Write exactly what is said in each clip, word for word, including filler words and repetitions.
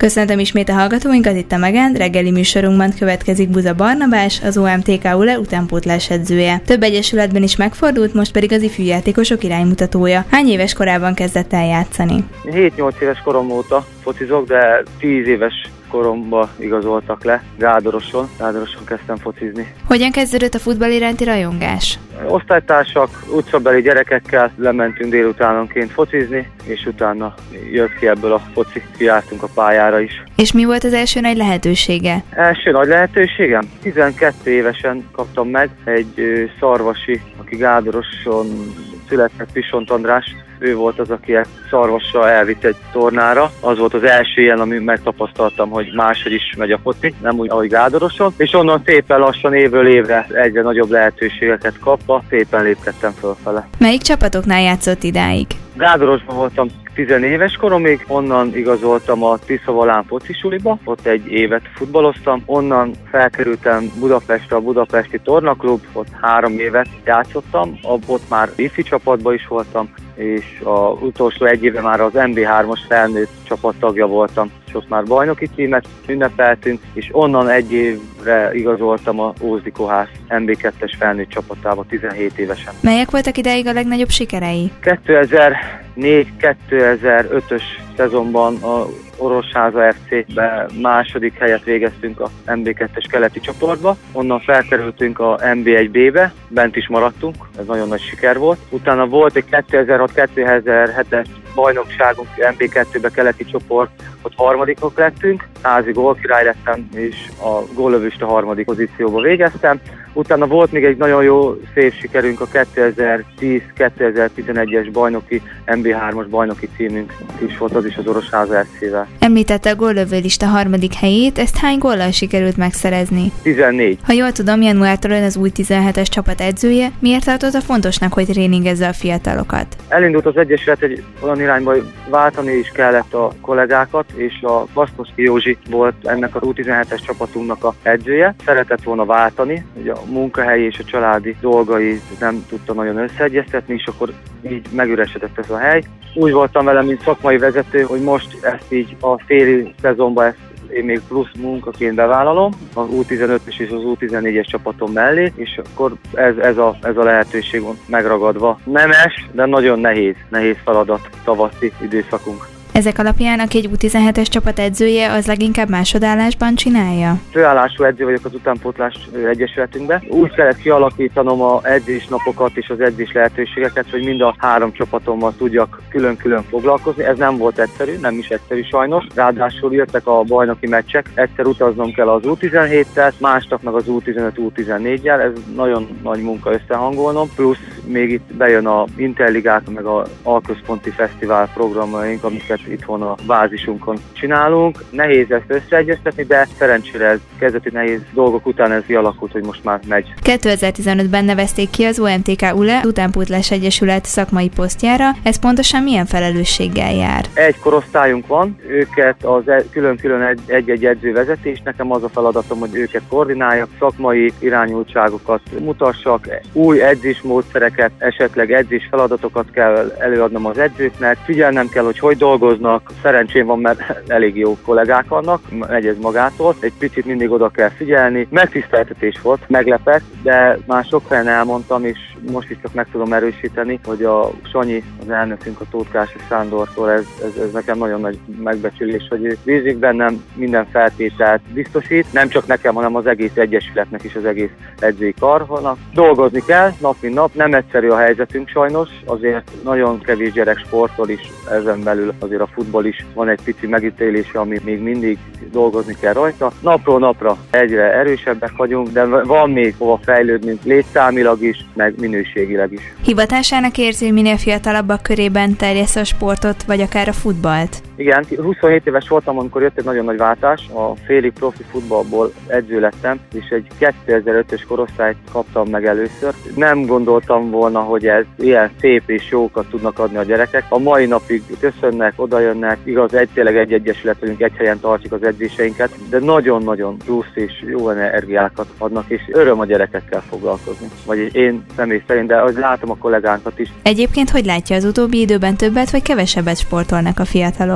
Köszöntöm ismét a hallgatóinkat, itt a Megend, reggeli műsorunkban következik Buza Barnabás, az o em té ká ULE utánpótlás edzője. Több egyesületben is megfordult, most pedig az ifjújátékosok iránymutatója. Hány éves korában kezdett el játszani? hét-nyolc éves korom óta focizok, de tíz éves koromban igazoltak le, Gádoroson. Gádoroson kezdtem focizni. Hogyan kezdődött a futball iránti rajongás? Osztálytársak, utcabeli gyerekekkel lementünk délutánonként focizni, és utána jött ki ebből a foci, jártunk a pályára is. És mi volt az első nagy lehetősége? Első nagy lehetőségem? tizenkét évesen kaptam meg egy ö, szarvasi, aki Gádoroson született, Pisont András. Ő volt az, aki szarvassal elvitt egy tornára. Az volt az első ilyen, ami megtapasztaltam, hogy máshogy is megy a foci, nem úgy, ahogy Gádoroson. És onnan szépen lassan évről évre egyre nagyobb lehetőségeket kapva, szépen lépkedtem fölfele. Melyik csapatoknál játszott idáig? Gádorosban voltam tizenéves koromig, onnan igazoltam a Tiszavalán focisuliba, ott egy évet futballoztam, onnan felkerültem Budapestre, a Budapesti Tornaklub, ott három évet játszottam, ott már ifi csapatban is voltam, és az utolsó egy éve már az em bé hármas felnőtt csapat tagja voltam, és ott már bajnoki címet ünnepeltünk, és onnan egy évre igazoltam a Ózdi Kohász em bé kettes felnőtt csapatába tizenhét évesen. Melyek voltak ideig a legnagyobb sikerei? kétezer-négy kétezer-ötös szezonban a Orosháza ef cé-be második helyet végeztünk a em bé kettes keleti csoportba, onnan felkerültünk a em bé egy bé-be, bent is maradtunk, ez nagyon nagy siker volt. Utána volt egy kétezer-hat kétezer-hetes bajnokságunk em bé kettőbe keleti csoport, ott harmadikok lettünk, házi gólkirály lettem, és a góllövőst a harmadik pozícióba végeztem. Utána volt még egy nagyon jó, szép sikerünk a kétezer-tíz kétezer-tizenegyes bajnoki, em bé hármas bajnoki címünk is volt, az is az Orosháza ef cé-vel. Említette a góllövőlista harmadik helyét, ezt hány góllal sikerült megszerezni? tizennégy. Ha jól tudom, januártól ön az új tizenhetes csapat edzője, miért tartotta fontosnak, hogy tréningezze a fiatalokat? Elindult az Egyesület egy olyan irányba, hogy váltani is kellett a kollégákat, és a Basztoszki Józsi volt ennek az új tizenhetes csapatunknak a edzője. Szeretett volna váltani, ugye a munkahelyi és a családi dolgai nem tudta nagyon összeegyeztetni, és akkor így megüresedett ez a hely. Úgy voltam vele, mint szakmai vezető, hogy most ezt így a féli szezonban ezt én még plusz munkaként bevállalom, az U tizenötös és az U tizennégyes csapatom mellé, és akkor ez, ez, a, ez a lehetőség megragadva. Nemes, de nagyon nehéz, nehéz feladat tavaszi időszakunk. Ezek alapján, aki egy U tizenhetes csapat edzője, az leginkább másodállásban csinálja? Főállású edző vagyok az utánpótlás egyesületünkben. Úgy kellett kialakítanom az edzésnapokat és az edzés lehetőségeket, hogy mind a három csapatommal tudjak külön-külön foglalkozni. Ez nem volt egyszerű, nem is egyszerű sajnos. Ráadásul jöttek a bajnoki meccsek, egyszer utaznom kell az U tizenhéttel, másnap meg az U tizenöt U tizennégyel, ez nagyon nagy munka összehangolnom, plusz még itt bejön a Interligák, meg a Alközponti Fesztivál programjaink, amiket itthon a bázisunkon csinálunk. Nehéz ezt összeegyeztetni, de szerencsére ez kezdeti nehéz dolgok után ez kialakult, hogy most már megy. kétezer-tizenötben nevezték ki az o em té ká ULE utánpótlás egyesület szakmai posztjára. Ez pontosan milyen felelősséggel jár? Egy korosztályunk van, őket az külön-külön egy-egy edző vezeti, és nekem az a feladatom, hogy őket koordináljak, szakmai irányultságokat mutassak, új edzésmódszereket, esetleg edzés feladatokat kell előadnom az edzőknek, figyelnem kell, hogy hogy dolgoznak. Szerencsém van, mert elég jó kollégák vannak, megy ez magától, egy picit mindig oda kell figyelni. Megtiszteltetés volt, meglepett, de már sok helyen elmondtam, és most is csak meg tudom erősíteni, hogy a Sanyi, az elnökünk, a Tótkási Sándortól ez, ez, ez nekem nagyon nagy megbecsülés, hogy ő bízik bennem, minden feltételt biztosít, nem csak nekem, hanem az egész egyesületnek és az egész edzői karnak. Dolgozni kell nap mint nap, nem egyszerű a helyzetünk sajnos, azért nagyon kevés gyerek sportol is, ezen belül azért a futball is van egy pici megítélése, ami még mindig dolgozni kell rajta. Napról napra egyre erősebbek vagyunk, de van még hova fejlődnünk létszámilag is, meg minőségileg is. Hivatásának érzi, hogy minél fiatalabbak körében terjessz a sportot, vagy akár a futballt? Igen, huszonhét éves voltam, amikor jött egy nagyon nagy váltás. A félig profi futballból edző lettem, és egy kétezer-ötös korosztályt kaptam meg először. Nem gondoltam volna, hogy ez ilyen szép és jókat tudnak adni a gyerekek. A mai napig köszönnek, odajönnek, igaz, egy, tényleg egy egyesület vagyunk, egy helyen tartjuk az edzéseinket, de nagyon-nagyon plusz és jó energiákat adnak, és öröm a gyerekekkel foglalkozni. Vagy én személy szerint, de ahogy látom a kollégánkat is. Egyébként hogy látja, az utóbbi időben többet vagy kevesebbet sportolnak a fiatalok?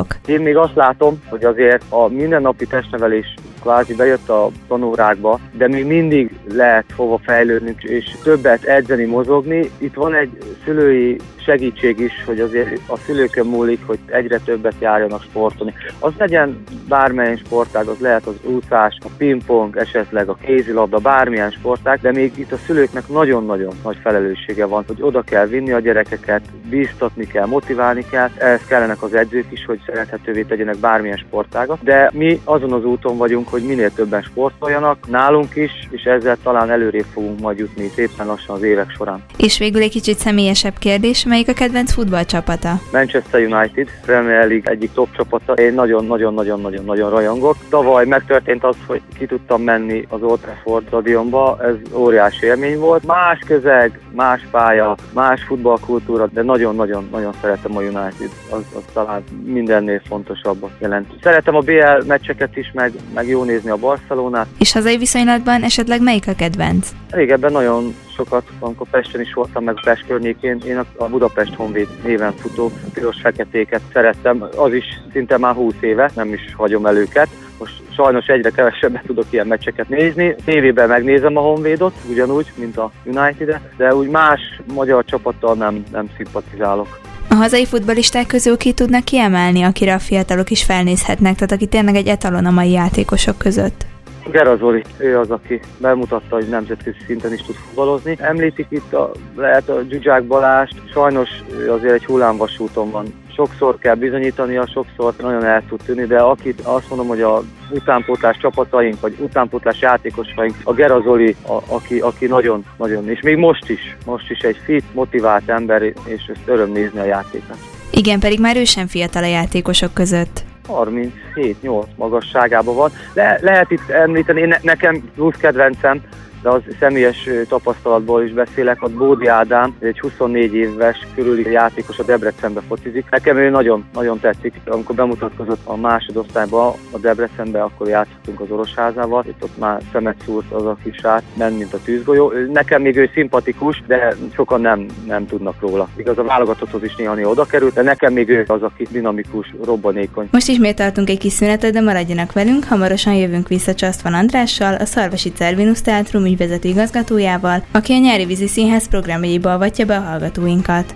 fiatalok? Én még azt látom, hogy azért a mindennapi testnevelés kvázi bejött a tanórákba, de még mindig lehet hova fejlődni, és többet edzeni, mozogni. Itt van egy szülői segítség is, hogy azért a szülőkön múlik, hogy egyre többet járjanak sportolni. Az legyen bármilyen sportág, az lehet az úszás, a pingpong, esetleg a kézilabda, bármilyen sportág, de még itt a szülőknek nagyon-nagyon nagy felelőssége van, hogy oda kell vinni a gyerekeket, bíztatni kell, motiválni kell, ehhez kellenek az edzők is, hogy szerethetővé tegyenek bármilyen sportágat, de mi azon az úton vagyunk, hogy minél többen sportoljanak, nálunk is, és ezzel talán előrébb fogunk majd jutni szépen lassan az évek során. És végül egy kicsit személyesebb kérdés, melyik a kedvenc futballcsapata? Manchester United, Premier League egyik top csapata. Én nagyon-nagyon-nagyon-nagyon-nagyon rajongok. Tavaly megtörtént az, hogy ki tudtam menni az Old Trafford stadionba, ez óriási élmény volt. Más közeg, más pálya, más futballkultúra, de nagyon-nagyon-nagyon szeretem a United. Az, az talán mindennél fontosabbat jelent. Szeretem a bé el meccseket is, meg, meg jó nézni a Barcelonát. És hazai viszonylatban esetleg melyik a kedvenc? Régebben nagyon sokat, amikor Pesten is voltam, meg Pest környékén, én a Budapest Honvéd néven futó piros-feketéket szerettem, az is szinte már húsz éve, nem is hagyom el őket. Most sajnos egyre kevesebben tudok ilyen meccseket nézni. tévében megnézem a Honvédot, ugyanúgy, mint a United-et, de úgy más magyar csapattal nem, nem szimpatizálok. A hazai futballisták közül ki tudnak kiemelni, akire a fiatalok is felnézhetnek, tehát aki tényleg egy etalon a mai játékosok között? Gera Zoli, ő az, aki bemutatta, hogy nemzetközi szinten is tud futballozni. Említik itt a, lehet a Zsuzsák Balást, sajnos ő azért egy hullámvasúton van. Sokszor kell bizonyítania, sokszor nagyon el tud tűnni, de akit azt mondom, hogy a utánpótlás csapataink, vagy utánpótlás játékosaink, a Gera Zoli, a, aki, aki nagyon, nagyon, és még most is, most is egy fit, motivált ember, és ezt öröm nézni a játékát. Igen, pedig már ő sem fiatal a játékosok között. harminchét nyolc magasságában van. Le, lehet itt említeni, ne, nekem plusz kedvencem, de az személyes tapasztalatból is beszélek, a Bódi Ádám, egy huszonnégy éves körüli játékos, a Debrecenbe focizik. Nekem ő nagyon, nagyon tetszik. Amikor bemutatkozott a másodosztályba a Debrecenbe, akkor játszottunk az Orosházával, itt ott már szemet szúrt az a kis át, ment, mint a tűzgolyó. Nekem még ő szimpatikus, de sokan nem, nem tudnak róla. Igaz, a válogatotthoz is néha oda került, de nekem még ő az, aki dinamikus, robbanékony. Most ismét tartunk egy kis szünetet, de maradjanak velünk, hamarosan jövünk vissza Csasztvan Andrással, a Szarvasi Cervinus Teátrum ügyvezető igazgatójával, aki a Nyári Vízi Színház programjaiba avatja be a hallgatóinkat.